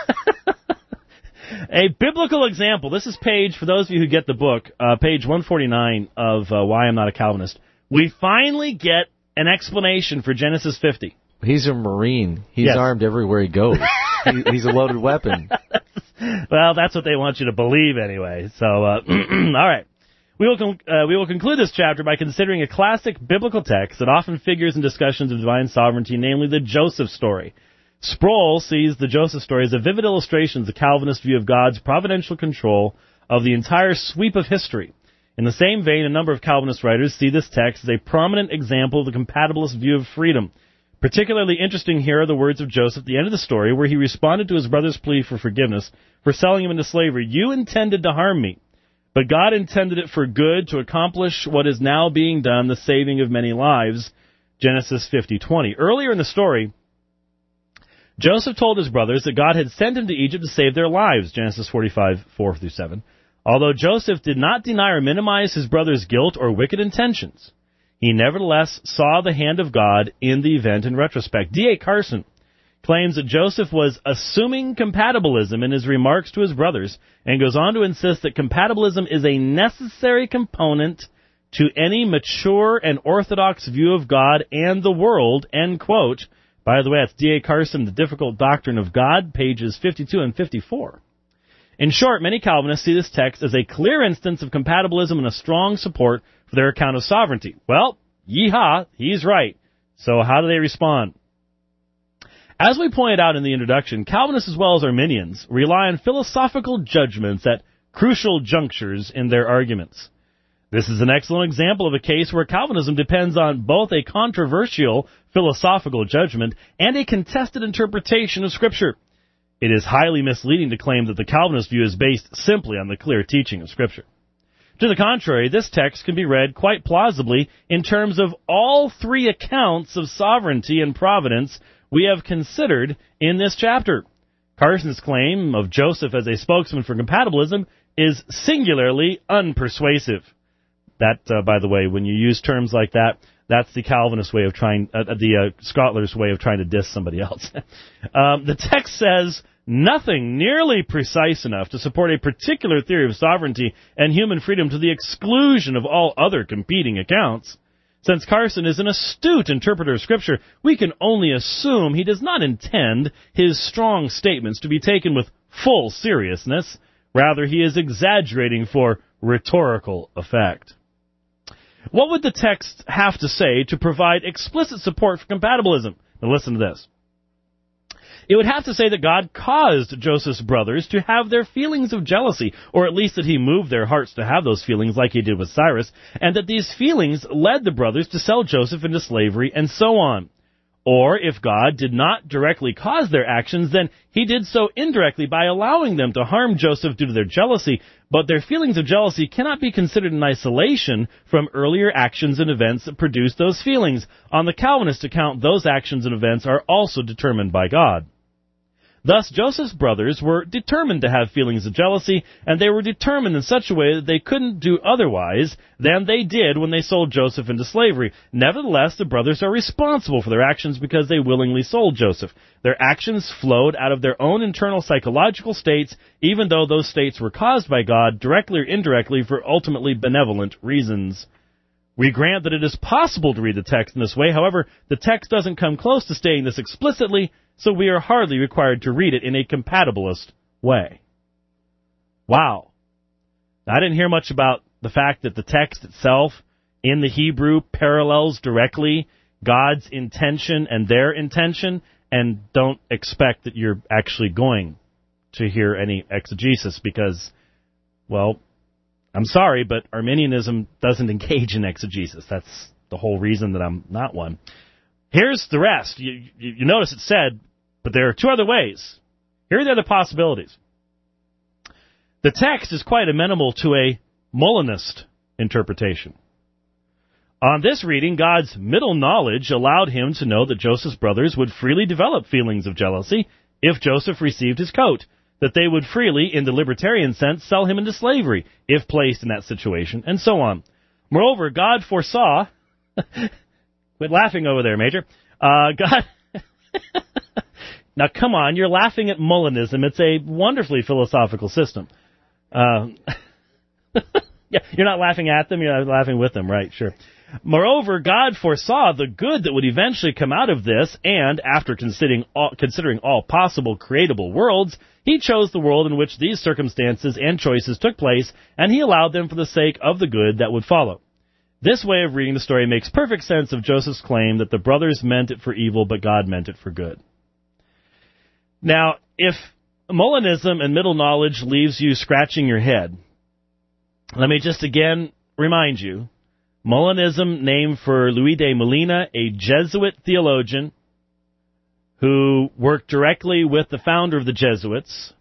a biblical example. This is for those of you who get the book, page 149 of Why I'm Not a Calvinist. We finally get an explanation for Genesis 50. He's a Marine. He's armed everywhere he goes. He's a loaded weapon. Well, that's what they want you to believe anyway. So, all right. We will conclude this chapter by considering a classic biblical text that often figures in discussions of divine sovereignty, namely the Joseph story. Sproul sees the Joseph story as a vivid illustration of the Calvinist view of God's providential control of the entire sweep of history. In the same vein, a number of Calvinist writers see this text as a prominent example of the compatibilist view of freedom. Particularly interesting here are the words of Joseph at the end of the story, where he responded to his brother's plea for forgiveness for selling him into slavery. You intended to harm me, but God intended it for good to accomplish what is now being done, the saving of many lives. Genesis 50:20. Earlier in the story, Joseph told his brothers that God had sent him to Egypt to save their lives. Genesis 45:4-7. Although Joseph did not deny or minimize his brother's guilt or wicked intentions, he nevertheless saw the hand of God in the event in retrospect. D.A. Carson claims that Joseph was assuming compatibilism in his remarks to his brothers, and goes on to insist that compatibilism is a necessary component to any mature and orthodox view of God and the world, end quote. By the way, that's D.A. Carson, The Difficult Doctrine of God, pages 52 and 54. In short, many Calvinists see this text as a clear instance of compatibilism and a strong support for their account of sovereignty. Well, yeehaw, he's right. So how do they respond? As we pointed out in the introduction, Calvinists as well as Arminians rely on philosophical judgments at crucial junctures in their arguments. This is an excellent example of a case where Calvinism depends on both a controversial philosophical judgment and a contested interpretation of Scripture. It is highly misleading to claim that the Calvinist view is based simply on the clear teaching of Scripture. To the contrary, this text can be read quite plausibly in terms of all three accounts of sovereignty and providence we have considered in this chapter. Carson's claim of Joseph as a spokesman for compatibilism is singularly unpersuasive. That, by the way, when you use terms like that, that's the Calvinist way of trying, the Schottler's way of trying to diss somebody else. The text says nothing nearly precise enough to support a particular theory of sovereignty and human freedom to the exclusion of all other competing accounts. Since Carson is an astute interpreter of Scripture, we can only assume he does not intend his strong statements to be taken with full seriousness. Rather, he is exaggerating for rhetorical effect. What would the text have to say to provide explicit support for compatibilism? Now listen to this. It would have to say that God caused Joseph's brothers to have their feelings of jealousy, or at least that he moved their hearts to have those feelings like he did with Cyrus, and that these feelings led the brothers to sell Joseph into slavery, and so on. Or, if God did not directly cause their actions, then he did so indirectly by allowing them to harm Joseph due to their jealousy, but their feelings of jealousy cannot be considered in isolation from earlier actions and events that produced those feelings. On the Calvinist account, those actions and events are also determined by God. Thus, Joseph's brothers were determined to have feelings of jealousy, and they were determined in such a way that they couldn't do otherwise than they did when they sold Joseph into slavery. Nevertheless, the brothers are responsible for their actions because they willingly sold Joseph. Their actions flowed out of their own internal psychological states, even though those states were caused by God, directly or indirectly, for ultimately benevolent reasons. We grant that it is possible to read the text in this way. However, the text doesn't come close to stating this explicitly, so we are hardly required to read it in a compatibilist way. Wow. Now, I didn't hear much about the fact that the text itself in the Hebrew parallels directly God's intention and their intention, and don't expect that you're actually going to hear any exegesis because, well, I'm sorry, but Arminianism doesn't engage in exegesis. That's the whole reason that I'm not one. Here's the rest. You notice it said, but there are two other ways. Here are the other possibilities. The text is quite amenable to a Molinist interpretation. On this reading, God's middle knowledge allowed him to know that Joseph's brothers would freely develop feelings of jealousy if Joseph received his coat, that they would freely, in the libertarian sense, sell him into slavery if placed in that situation, and so on. Moreover, God foresaw... Quit laughing over there, Major. God... Now, come on, you're laughing at Molinism. It's a wonderfully philosophical system. Yeah, you're not laughing at them, you're laughing with them, right, sure. Moreover, God foresaw the good that would eventually come out of this, and after considering all possible creatable worlds, he chose the world in which these circumstances and choices took place, and he allowed them for the sake of the good that would follow. This way of reading the story makes perfect sense of Joseph's claim that the brothers meant it for evil, but God meant it for good. Now, if Molinism and middle knowledge leaves you scratching your head, let me just again remind you, Molinism, named for Louis de Molina, a Jesuit theologian who worked directly with the founder of the Jesuits,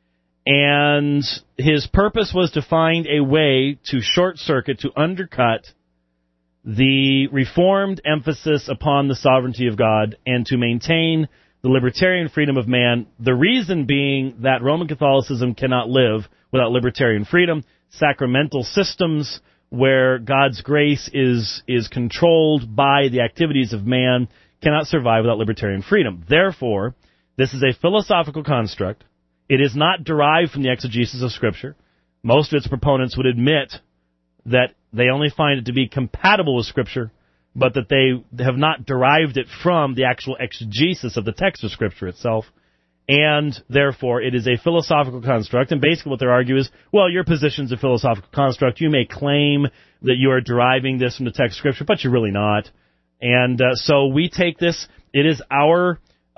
and his purpose was to find a way to short-circuit, to undercut the Reformed emphasis upon the sovereignty of God and to maintain the libertarian freedom of man, the reason being that Roman Catholicism cannot live without libertarian freedom. Sacramental systems where God's grace is controlled by the activities of man cannot survive without libertarian freedom. Therefore, this is a philosophical construct. It is not derived from the exegesis of Scripture. Most of its proponents would admit that they only find it to be compatible with Scripture, but that they have not derived it from the actual exegesis of the text of Scripture itself. And therefore, it is a philosophical construct. And basically what they argue is, well, your position's a philosophical construct. You may claim that you are deriving this from the text of Scripture, but you're really not. And so we take this, it is our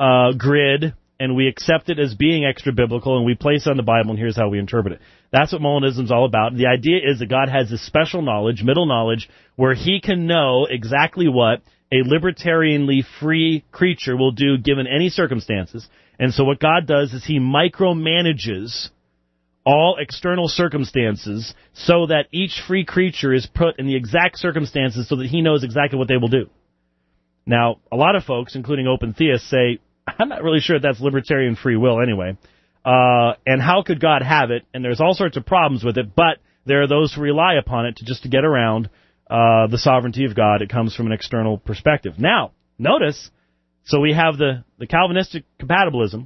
grid, and we accept it as being extra-biblical, and we place it on the Bible, and here's how we interpret it. That's what Molinism is all about. The idea is that God has this special knowledge, middle knowledge, where he can know exactly what a libertarianly free creature will do given any circumstances. And so what God does is he micromanages all external circumstances so that each free creature is put in the exact circumstances so that he knows exactly what they will do. Now, a lot of folks, including open theists, say, I'm not really sure that's libertarian free will anyway. And how could God have it? And there's all sorts of problems with it, but there are those who rely upon it to get around the sovereignty of God. It comes from an external perspective. Now, notice, so we have the Calvinistic compatibilism,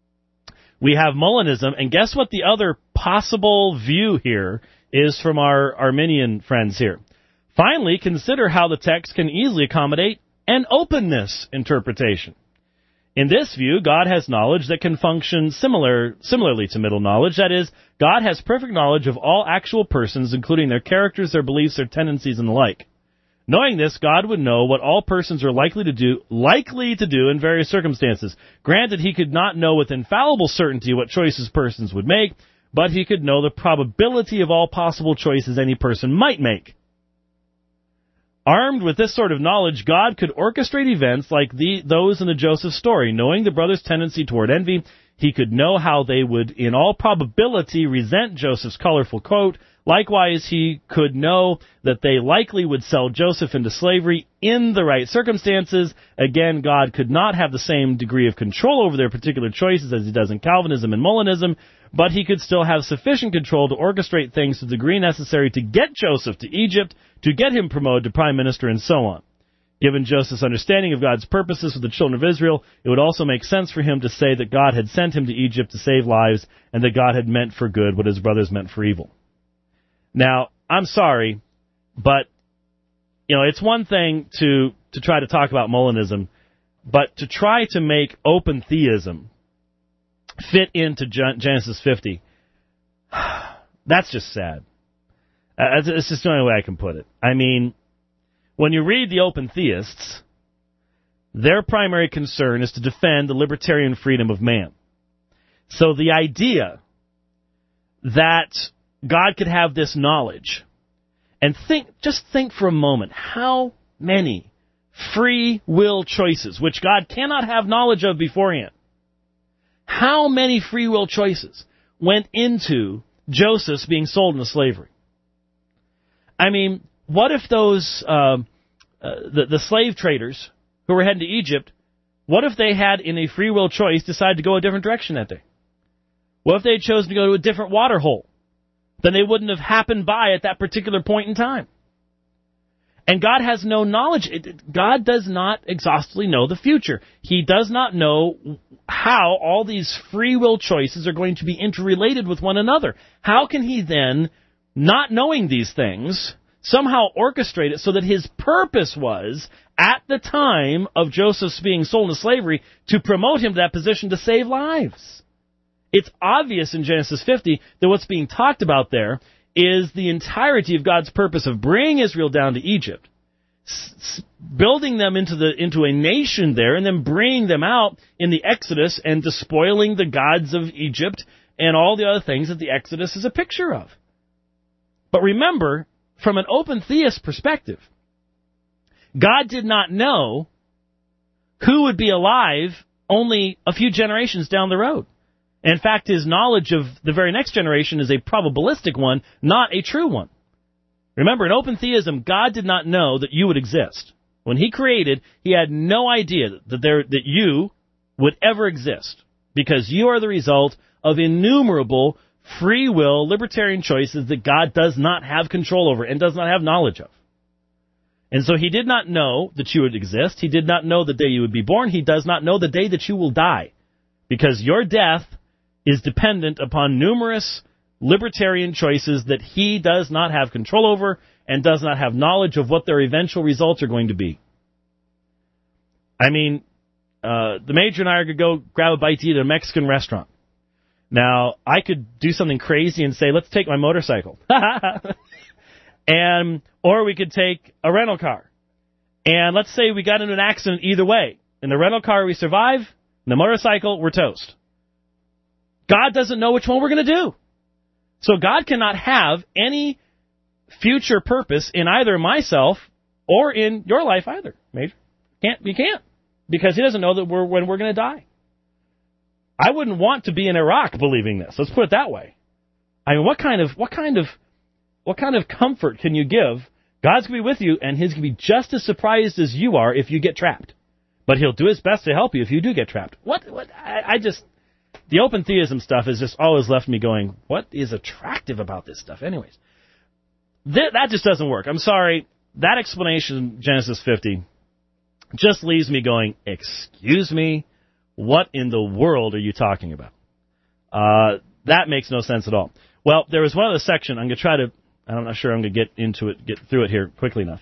we have Molinism, and guess what the other possible view here is from our Arminian friends here. Finally, consider how the text can easily accommodate an openness interpretation. In this view, God has knowledge that can function similarly to middle knowledge. That is, God has perfect knowledge of all actual persons, including their characters, their beliefs, their tendencies, and the like. Knowing this, God would know what all persons are likely to do in various circumstances. Granted, he could not know with infallible certainty what choices persons would make, but he could know the probability of all possible choices any person might make. Armed with this sort of knowledge, God could orchestrate events like those in the Joseph story. Knowing the brothers' tendency toward envy, he could know how they would, in all probability, resent Joseph's colorful coat. Likewise, he could know that they likely would sell Joseph into slavery in the right circumstances. Again, God could not have the same degree of control over their particular choices as he does in Calvinism and Molinism, but he could still have sufficient control to orchestrate things to the degree necessary to get Joseph to Egypt, to get him promoted to prime minister, and so on. Given Joseph's understanding of God's purposes for the children of Israel, it would also make sense for him to say that God had sent him to Egypt to save lives, and that God had meant for good what his brothers meant for evil. Now, I'm sorry, but, it's one thing to try to talk about Molinism, but to try to make open theism fit into Genesis 50, that's just sad. It's just the only way I can put it. I mean, when you read the open theists, their primary concern is to defend the libertarian freedom of man. So the idea that God could have this knowledge, and just think for a moment, how many free will choices, which God cannot have knowledge of beforehand, how many free will choices went into Joseph's being sold into slavery? I mean, what if those, the slave traders who were heading to Egypt, what if they had, in a free will choice, decided to go a different direction that day? What if they had chosen to go to a different water hole? Then they wouldn't have happened by at that particular point in time. And God has no knowledge. God does not exhaustively know the future. He does not know how all these free will choices are going to be interrelated with one another. How can he then, not knowing these things, somehow orchestrate it so that his purpose was, at the time of Joseph's being sold into slavery, to promote him to that position to save lives? It's obvious in Genesis 50 that what's being talked about there is the entirety of God's purpose of bringing Israel down to Egypt, building them into a nation there, and then bringing them out in the Exodus and despoiling the gods of Egypt and all the other things that the Exodus is a picture of. But remember, from an open theist perspective, God did not know who would be alive only a few generations down the road. In fact, his knowledge of the very next generation is a probabilistic one, not a true one. Remember, in open theism, God did not know that you would exist. When he created, he had no idea that you would ever exist, because you are the result of innumerable free will, libertarian choices that God does not have control over and does not have knowledge of. And so he did not know that you would exist. He did not know the day you would be born. He does not know the day that you will die, because your death is dependent upon numerous libertarian choices that he does not have control over and does not have knowledge of what their eventual results are going to be. I mean, the Major and I are going to go grab a bite to eat at a Mexican restaurant. Now, I could do something crazy and say, let's take my motorcycle. Or we could take a rental car. And let's say we got into an accident either way. In the rental car, we survive. In the motorcycle, we're toast. God doesn't know which one we're going to do. So God cannot have any future purpose in either myself or in your life either, Major. You can't. Because he doesn't know that when we're going to die. I wouldn't want to be in Iraq believing this. Let's put it that way. I mean, what kind of comfort can you give? God's going to be with you, and he's going to be just as surprised as you are if you get trapped. But he'll do his best to help you if you do get trapped. The open theism stuff has just always left me going, what is attractive about this stuff? Anyways, that just doesn't work. I'm sorry. That explanation, Genesis 50, just leaves me going, excuse me? What in the world are you talking about? That makes no sense at all. Well, there was one other section. I'm not sure I'm going to get through it here quickly enough.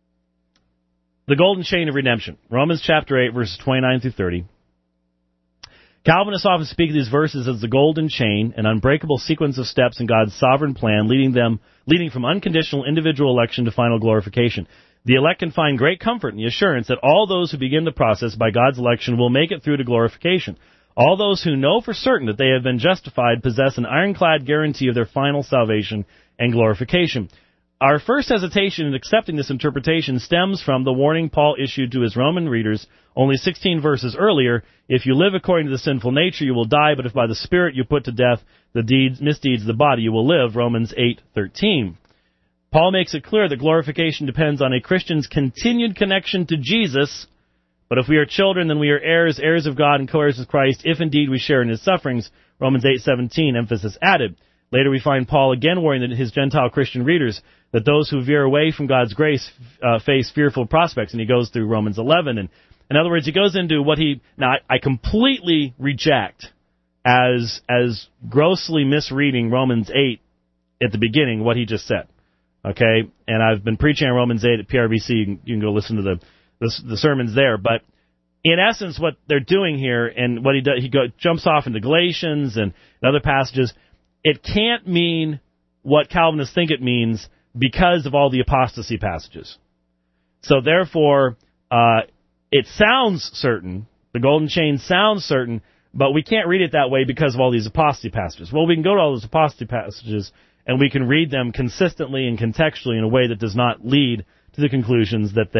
The golden chain of redemption. Romans chapter 8, verses 29 through 30. Calvinists often speak of these verses as the golden chain, an unbreakable sequence of steps in God's sovereign plan, leading from unconditional individual election to final glorification. The elect can find great comfort in the assurance that all those who begin the process by God's election will make it through to glorification. All those who know for certain that they have been justified possess an ironclad guarantee of their final salvation and glorification. Our first hesitation in accepting this interpretation stems from the warning Paul issued to his Roman readers only 16 verses earlier: if you live according to the sinful nature, you will die, but if by the Spirit you put to death the misdeeds of the body, you will live. Romans 8:13. Paul makes it clear that glorification depends on a Christian's continued connection to Jesus. But if we are children, then we are heirs, heirs of God and co-heirs with Christ, if indeed we share in his sufferings. Romans 8:17, emphasis added. Later we find Paul again warning his Gentile Christian readers that those who veer away from God's grace face fearful prospects, and he goes through Romans 11. And in other words, he goes into what I completely reject as grossly misreading Romans 8 at the beginning, what he just said. Okay, and I've been preaching on Romans 8 at PRBC. You can go listen to the sermons there. But in essence, what they're doing here, and what he does, jumps off into Galatians and other passages. It can't mean what Calvinists think it means because of all the apostasy passages. So therefore, it sounds certain. The golden chain sounds certain, but we can't read it that way because of all these apostasy passages. Well, we can go to all those apostasy passages, and we can read them consistently and contextually in a way that does not lead to the conclusions that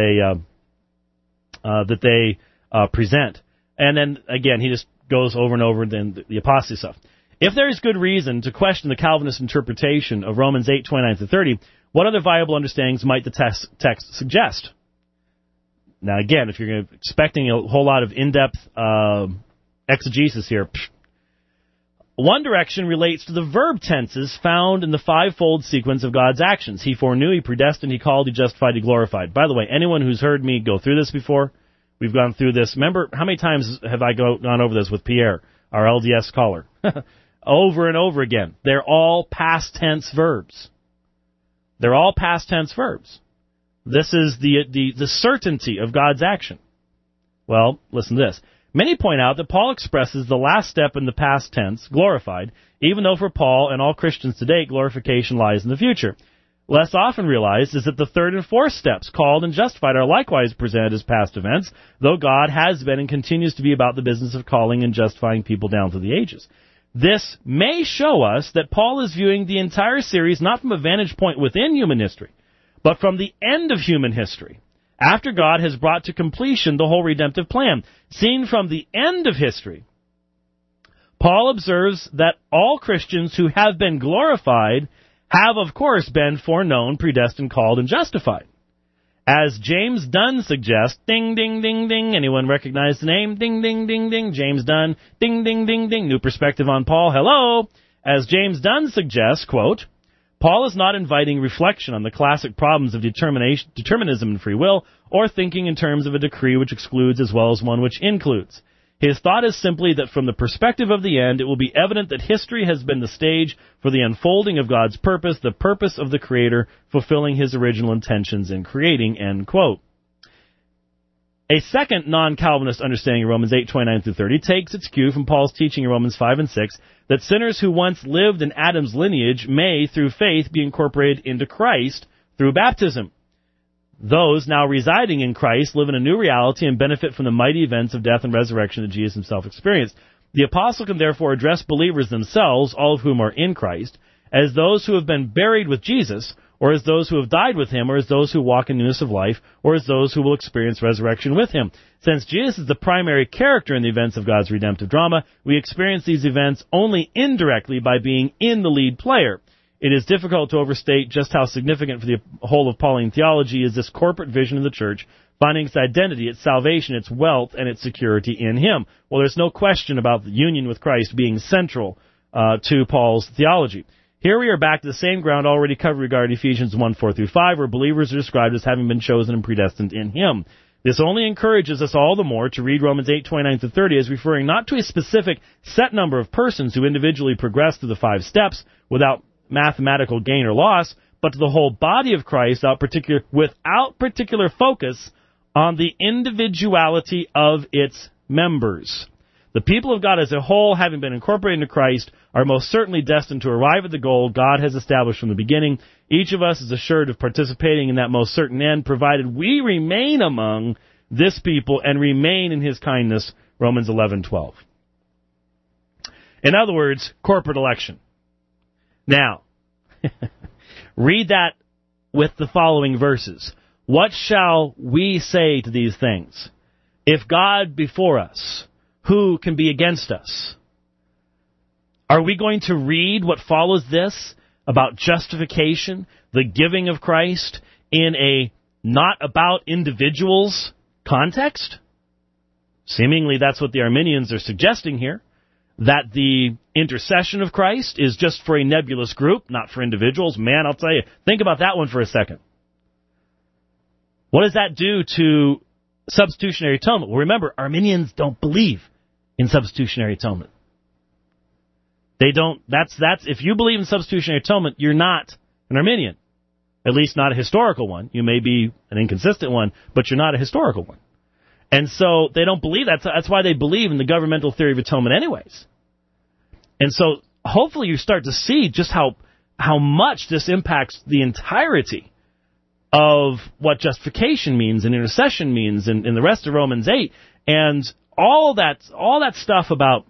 they present. And then, again, he just goes over and over the apostasy stuff. If there is good reason to question the Calvinist interpretation of Romans 8:29-30, what other viable understandings might the text suggest? Now, again, if you're expecting a whole lot of in-depth exegesis here, one direction relates to the verb tenses found in the fivefold sequence of God's actions. He foreknew, he predestined, he called, he justified, he glorified. By the way, anyone who's heard me go through this before, we've gone through this. Remember, how many times have I gone over this with Pierre, our LDS caller? Over and over again. They're all past tense verbs. They're all past tense verbs. This is the certainty of God's action. Well, listen to this. Many point out that Paul expresses the last step in the past tense, glorified, even though for Paul and all Christians today, glorification lies in the future. Less often realized is that the third and fourth steps, called and justified, are likewise presented as past events, though God has been and continues to be about the business of calling and justifying people down through the ages. This may show us that Paul is viewing the entire series not from a vantage point within human history, but from the end of human history, after God has brought to completion the whole redemptive plan. Seen from the end of history, Paul observes that all Christians who have been glorified have, of course, been foreknown, predestined, called, and justified. As James Dunn suggests, ding, ding, ding, ding. Anyone recognize the name? Ding, ding, ding, ding. James Dunn, ding, ding, ding, ding. New perspective on Paul. Hello. As James Dunn suggests, quote, Paul is not inviting reflection on the classic problems of determinism and free will, or thinking in terms of a decree which excludes as well as one which includes. His thought is simply that from the perspective of the end, it will be evident that history has been the stage for the unfolding of God's purpose, the purpose of the Creator fulfilling His original intentions in creating, end quote. A second non-Calvinist understanding of Romans 8:29-30 takes its cue from Paul's teaching in Romans 5 and 6 that sinners who once lived in Adam's lineage may, through faith, be incorporated into Christ through baptism. Those now residing in Christ live in a new reality and benefit from the mighty events of death and resurrection that Jesus himself experienced. The apostle can therefore address believers themselves, all of whom are in Christ, as those who have been buried with Jesus, or as those who have died with him, or as those who walk in newness of life, or as those who will experience resurrection with him. Since Jesus is the primary character in the events of God's redemptive drama, we experience these events only indirectly by being in the lead player. It is difficult to overstate just how significant for the whole of Pauline theology is this corporate vision of the church, finding its identity, its salvation, its wealth, and its security in him. Well, there's no question about the union with Christ being central to Paul's theology. Here we are back to the same ground already covered regarding Ephesians 1:4-5, where believers are described as having been chosen and predestined in him. This only encourages us all the more to read Romans 8:29-30 as referring not to a specific set number of persons who individually progress through the 5 steps without mathematical gain or loss, but to the whole body of Christ without particular focus on the individuality of its members. The people of God as a whole, having been incorporated into Christ, are most certainly destined to arrive at the goal God has established from the beginning. Each of us is assured of participating in that most certain end, provided we remain among this people and remain in his kindness, Romans 11:12. In other words, corporate election. Now, read that with the following verses. What shall we say to these things? If God be for us, who can be against us? Are we going to read what follows this about justification, the giving of Christ, in a not about individuals context? Seemingly that's what the Arminians are suggesting here, that the intercession of Christ is just for a nebulous group, not for individuals. Man, I'll tell you, think about that one for a second. What does that do to substitutionary atonement? Well, remember, Arminians don't believe in substitutionary atonement. They don't. That's if you believe in substitutionary atonement, you're not an Arminian. At least not a historical one. You may be an inconsistent one, but you're not a historical one. And so they don't believe that. That's why they believe in the governmental theory of atonement anyways. And so hopefully you start to see just how much this impacts the entirety of what justification means and intercession means in the rest of Romans 8. And all that stuff about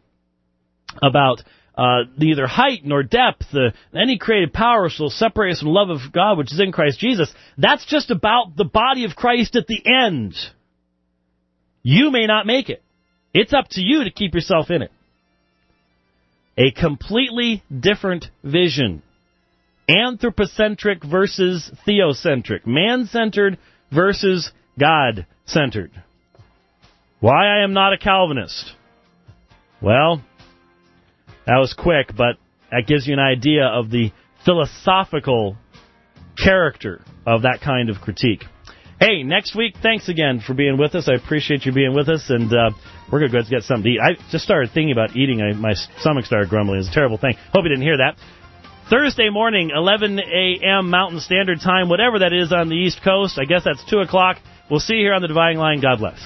neither height nor depth, any created power shall separate us from the love of God which is in Christ Jesus. That's just about the body of Christ at the end. You may not make it. It's up to you to keep yourself in it. A completely different vision. Anthropocentric versus theocentric. Man-centered versus God-centered. Why I am not a Calvinist? Well, that was quick, but that gives you an idea of the philosophical character of that kind of critique. Hey, next week, thanks again for being with us. I appreciate you being with us, and we're going to go get something to eat. I just started thinking about eating. My stomach started grumbling. It's a terrible thing. Hope you didn't hear that. Thursday morning, 11 a.m. Mountain Standard Time, whatever that is on the East Coast. I guess that's 2 o'clock. We'll see you here on the Dividing Line. God bless.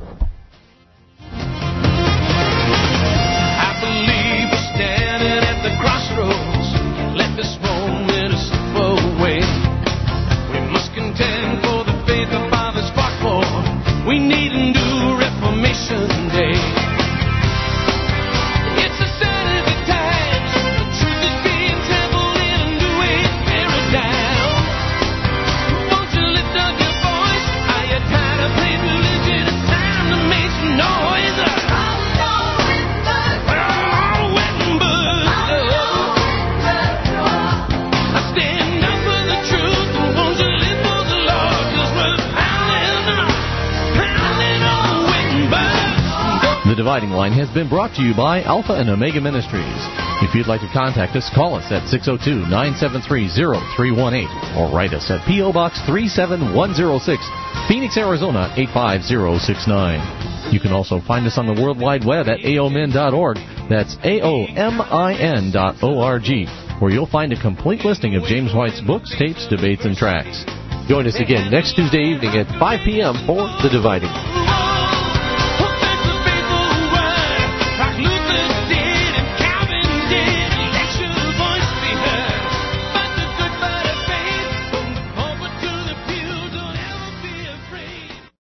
I believe we're standing at the crossroads. Let this moment slip away. We must contend for the faith the fathers fought for. We need a new Reformation Day. It's a sign of the times. The truth is being trampled in a new age paradigm. Won't you lift up your voice? Are you tired of playing religion? It's time to make some noise. Stand up for the truth, and won't you live for the Lord? 'Cause we're The Dividing Line has been brought to you by Alpha and Omega Ministries. If you'd like to contact us, call us at 602-973-0318 or write us at P.O. Box 37106, Phoenix, Arizona 85069. You can also find us on the World Wide Web at aomin.org. That's aomin.org, where you'll find a complete listing of James White's books, tapes, debates, and tracks. Join us again next Tuesday evening at 5 p.m. for The Dividing Line.